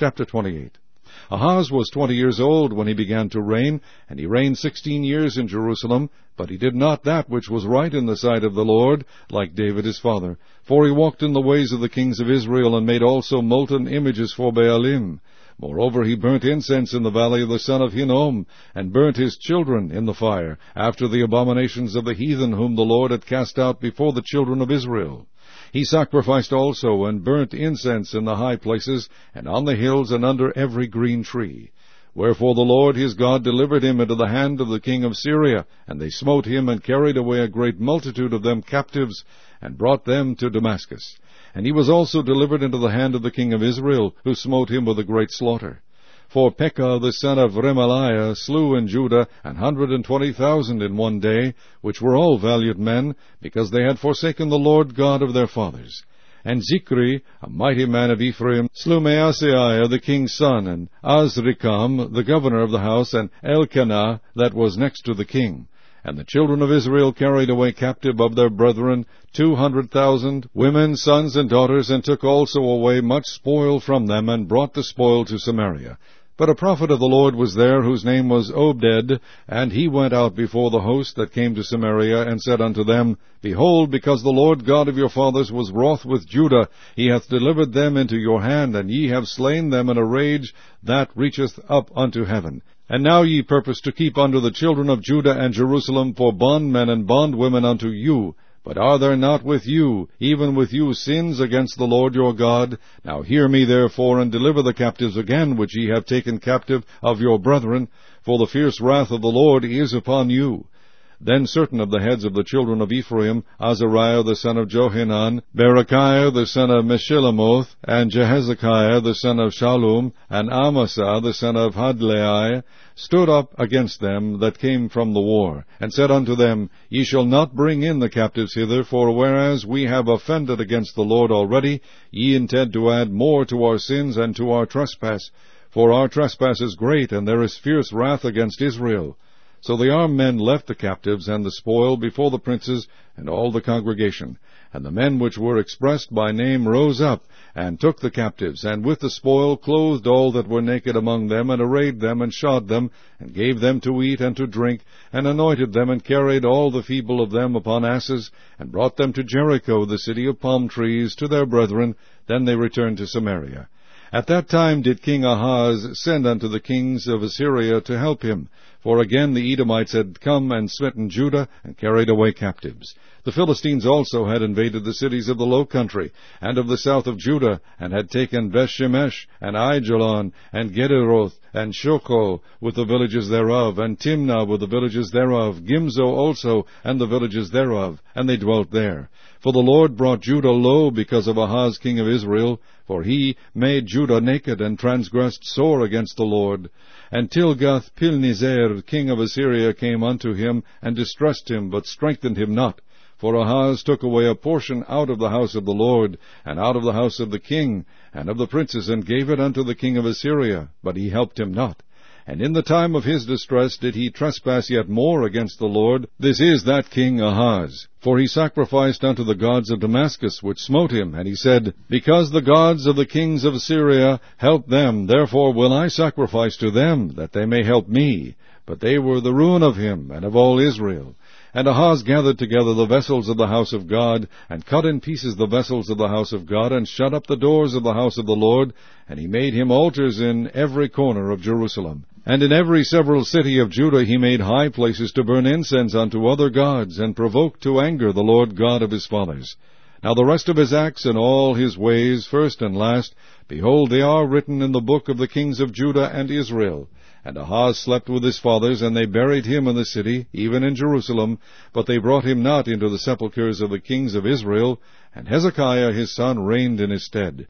Chapter 28. Ahaz was 20 years old when he began to reign, and he reigned 16 years in Jerusalem, but he did not that which was right in the sight of the Lord, like David his father. For he walked in the ways of the kings of Israel, and made also molten images for Baalim. Moreover, he burnt incense in the valley of the son of Hinnom, and burnt his children in the fire, after the abominations of the heathen whom the Lord had cast out before the children of Israel. He sacrificed also, and burnt incense in the high places, and on the hills, and under every green tree. Wherefore the Lord his God delivered him into the hand of the king of Syria, and they smote him, and carried away a great multitude of them captives, and brought them to Damascus. And he was also delivered into the hand of the king of Israel, who smote him with a great slaughter. For Pekah the son of Remaliah slew in Judah 120,000 in one day, which were all valiant men, because they had forsaken the Lord God of their fathers. And Zikri, a mighty man of Ephraim, slew Maaseiah the king's son, and Azrikam the governor of the house, and Elkanah that was next to the king. And the children of Israel carried away captive of their brethren 200,000, women, sons, and daughters, and took also away much spoil from them, and brought the spoil to Samaria. But a prophet of the Lord was there, whose name was Obed, and he went out before the host that came to Samaria, and said unto them, Behold, because the Lord God of your fathers was wroth with Judah, he hath delivered them into your hand, and ye have slain them in a rage that reacheth up unto heaven. And now ye purpose to keep under the children of Judah and Jerusalem for bondmen and bondwomen unto you. But are there not with you, even with you, sins against the Lord your God? Now hear me therefore, and deliver the captives again, which ye have taken captive of your brethren, for the fierce wrath of the Lord is upon you. Then certain of the heads of the children of Ephraim, Azariah the son of Johanan, Berechiah the son of Meshillemoth, and Jehezekiah the son of Shallum, and Amasa the son of Hadlai, stood up against them that came from the war, and said unto them, Ye shall not bring in the captives hither, for whereas we have offended against the Lord already, ye intend to add more to our sins and to our trespass. For our trespass is great, and there is fierce wrath against Israel. So the armed men left the captives and the spoil before the princes and all the congregation. And the men which were expressed by name rose up, and took the captives, and with the spoil clothed all that were naked among them, and arrayed them, and shod them, and gave them to eat and to drink, and anointed them, and carried all the feeble of them upon asses, and brought them to Jericho, the city of palm trees, to their brethren. Then they returned to Samaria. At that time did King Ahaz send unto the kings of Assyria to help him, for again the Edomites had come and smitten Judah, and carried away captives. The Philistines also had invaded the cities of the low country, and of the south of Judah, and had taken Bethshemesh, and Aijalon, and Gederoth, and Shoko, with the villages thereof, and Timnah with the villages thereof, Gimzo also, and the villages thereof, and they dwelt there. For the Lord brought Judah low because of Ahaz king of Israel, for he made Judah naked, and transgressed sore against the Lord. And Tilgath-Pilneser king of Assyria came unto him, and distressed him, but strengthened him not. For Ahaz took away a portion out of the house of the Lord, and out of the house of the king, and of the princes, and gave it unto the king of Assyria, but he helped him not. And in the time of his distress did he trespass yet more against the Lord. This is that king Ahaz. For he sacrificed unto the gods of Damascus, which smote him. And he said, Because the gods of the kings of Assyria help them, therefore will I sacrifice to them, that they may help me. But they were the ruin of him, and of all Israel. And Ahaz gathered together the vessels of the house of God, and cut in pieces the vessels of the house of God, and shut up the doors of the house of the Lord, and he made him altars in every corner of Jerusalem. And in every several city of Judah he made high places to burn incense unto other gods, and provoked to anger the Lord God of his fathers. Now the rest of his acts and all his ways, first and last, behold, they are written in the book of the kings of Judah and Israel. And Ahaz slept with his fathers, and they buried him in the city, even in Jerusalem, but they brought him not into the sepulchres of the kings of Israel, and Hezekiah his son reigned in his stead.